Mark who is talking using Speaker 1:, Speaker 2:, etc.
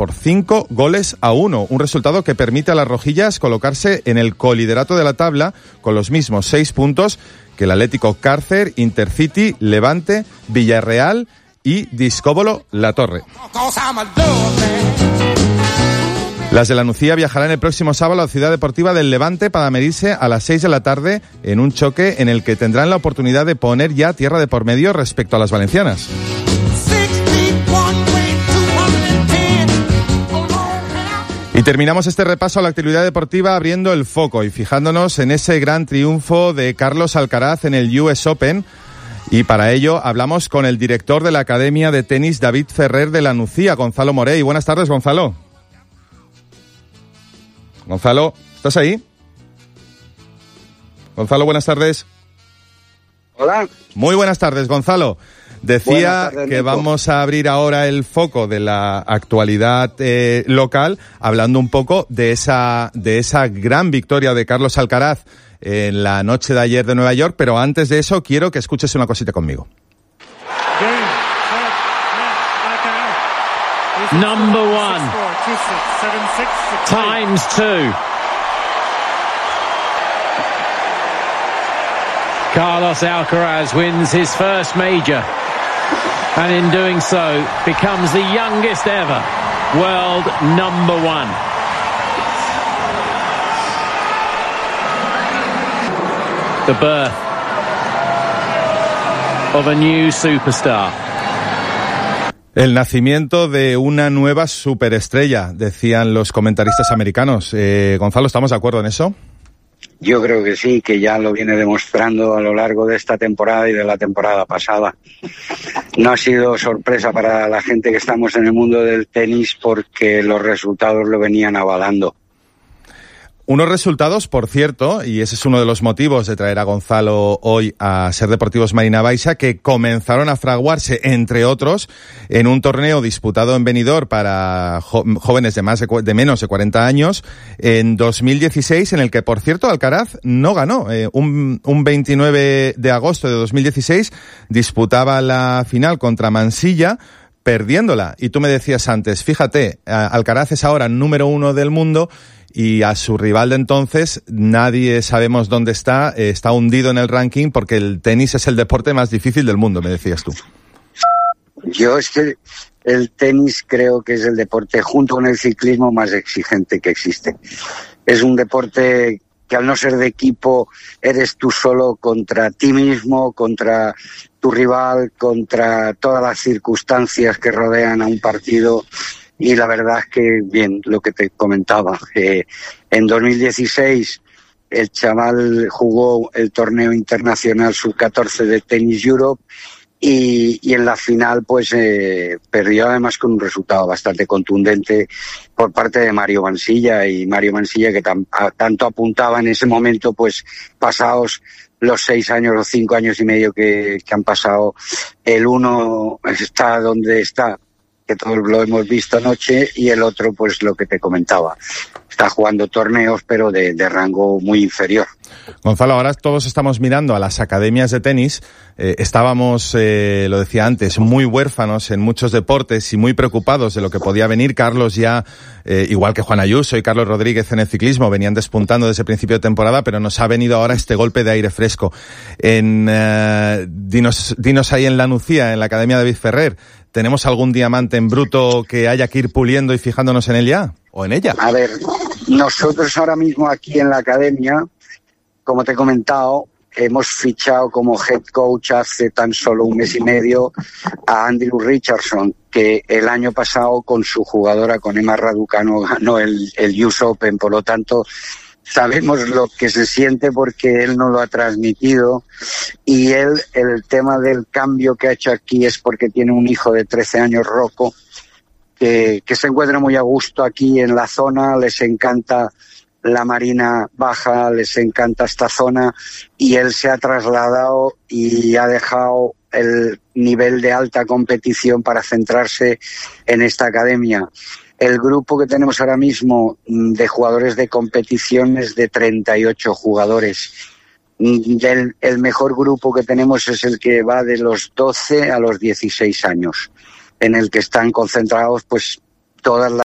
Speaker 1: por 5-1, un resultado que permite a las rojillas colocarse en el coliderato de la tabla con los mismos 6 puntos que el Atlético Cárcer, Intercity, Levante, Villarreal y Discóbolo La Torre. Las de la Nucía viajarán el próximo sábado a la Ciudad Deportiva del Levante para medirse a las 6 de la tarde en un choque en el que tendrán la oportunidad de poner ya tierra de por medio respecto a las valencianas. Y terminamos este repaso a la actividad deportiva abriendo el foco y fijándonos en ese gran triunfo de Carlos Alcaraz en el US Open. Y para ello hablamos con el director de la Academia de Tenis David Ferrer de la Nucía, Gonzalo Morey. Buenas tardes, Gonzalo. Gonzalo, ¿estás ahí? Gonzalo, buenas tardes.
Speaker 2: Hola.
Speaker 1: Muy buenas tardes, Gonzalo. Decía
Speaker 2: tardes,
Speaker 1: que
Speaker 2: Nico.
Speaker 1: vamos a abrir ahora el foco de la actualidad local, hablando un poco de esa gran victoria de Carlos Alcaraz en la noche de ayer de Nueva York, pero antes de eso quiero que escuches una cosita conmigo.
Speaker 3: Number one. Times two. Carlos Alcaraz wins his first major, and in doing so becomes the youngest ever world number one. The birth of a new superstar.
Speaker 1: El nacimiento de una nueva superestrella, decían los comentaristas americanos. Gonzalo, ¿estamos de acuerdo en eso?
Speaker 2: Yo creo que sí, que ya lo viene demostrando a lo largo de esta temporada y de la temporada pasada. No ha sido sorpresa para la gente que estamos en el mundo del tenis porque los resultados lo venían avalando.
Speaker 1: Unos resultados, por cierto, y ese es uno de los motivos de traer a Gonzalo hoy a Ser Deportivos Marina Baixa, que comenzaron a fraguarse, entre otros, en un torneo disputado en Benidorm para jóvenes de menos de 40 años en 2016, en el que, por cierto, Alcaraz no ganó. Un 29 de agosto de 2016 disputaba la final contra Mansilla, perdiéndola. Y tú me decías antes, fíjate, Alcaraz es ahora número 1 del mundo y a su rival de entonces nadie sabemos dónde está hundido en el ranking porque el tenis es el deporte más difícil del mundo, me decías tú.
Speaker 2: Yo es que el tenis creo que es el deporte, junto con el ciclismo, más exigente que existe. Es un deporte que al no ser de equipo eres tú solo contra ti mismo, contra tu rival, contra todas las circunstancias que rodean a un partido. Y la verdad es que, bien, lo que te comentaba, en 2016 el chaval jugó el torneo internacional sub-14 de Tennis Europe y en la final pues perdió además con un resultado bastante contundente por parte de Mario Mansilla, y Mario Mansilla que tanto apuntaba en ese momento, pues pasados los 6 años o 5 años y medio que han pasado, el uno está donde está, que todos lo hemos visto anoche, y el otro, pues lo que te comentaba, está jugando torneos pero de rango muy inferior.
Speaker 1: Gonzalo, ahora todos estamos mirando a las academias de tenis. Estábamos, lo decía antes, muy huérfanos en muchos deportes y muy preocupados de lo que podía venir. Carlos ya, igual que Juan Ayuso y Carlos Rodríguez en el ciclismo, venían despuntando desde el principio de temporada, pero nos ha venido ahora este golpe de aire fresco. Dinos ahí en la Nucía, en la Academia David Ferrer, ¿tenemos algún diamante en bruto que haya que ir puliendo y fijándonos en él ya? ¿O en ella?
Speaker 2: A ver, nosotros ahora mismo aquí en la academia, como te he comentado, hemos fichado como head coach hace tan solo un mes y medio a Andrew Richardson, que el año pasado con su jugadora, con Emma Raducanu, ganó el US Open. Por lo tanto, sabemos lo que se siente porque él nos lo ha transmitido, y él, el tema del cambio que ha hecho aquí es porque tiene un hijo de 13 años, Rocco, que se encuentra muy a gusto aquí en la zona, les encanta la Marina Baja, les encanta esta zona, y él se ha trasladado y ha dejado el nivel de alta competición para centrarse en esta academia. El grupo que tenemos ahora mismo de jugadores de competición es de 38 jugadores. El mejor grupo que tenemos es el que va de los 12 a los 16 años, en el que están concentrados pues todas las